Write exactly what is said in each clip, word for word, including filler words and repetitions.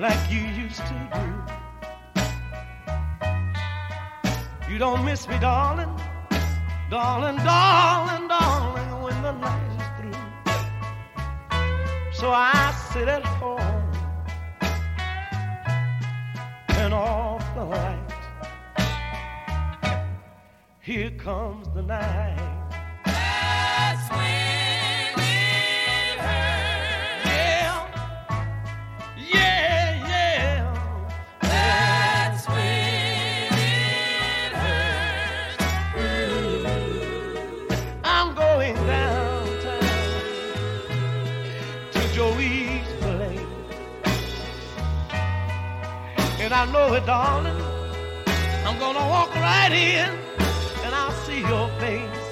like you used to do. You don't miss me, darling, darling, darling, darling, when the night is through. So I sit at home and off the light. Here comes the night. That's when it hurts. Yeah, yeah, yeah. That's when it hurts. Ooh. I'm going downtown to Joey's place, and I know it, darling. I'm gonna walk right in, and I'll see your face.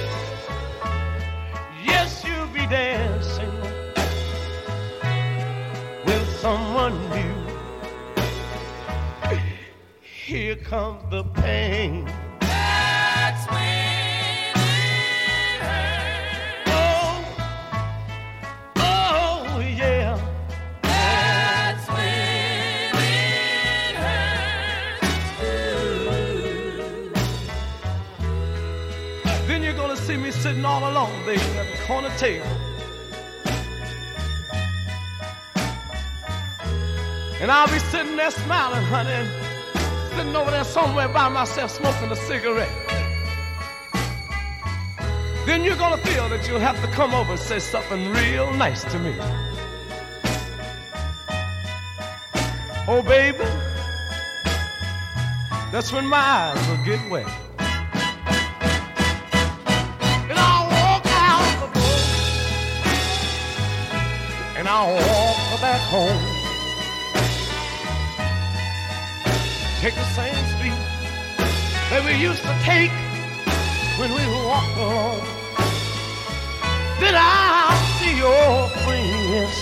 Yes, you'll be dancing with someone new. Here comes the pain. That's when it hurts. Oh, oh, yeah. That's when it hurts. Ooh. Then you're gonna see me sitting all alone, baby, at the corner table. And I'll be sitting there smiling, honey, and sitting over there somewhere by myself smoking a cigarette. Then you're gonna feel that you'll have to come over and say something real nice to me. Oh, baby, that's when my eyes will get wet. And I'll walk out the door, and I'll walk back home. Take the same street that we used to take when we walked along. Then I'll see your friends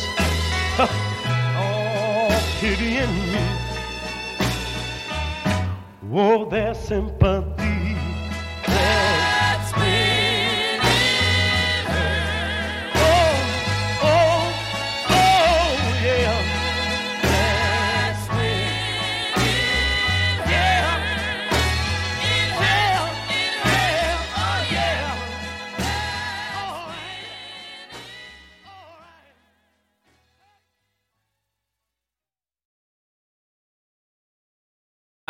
all pitying me. Oh, their sympathy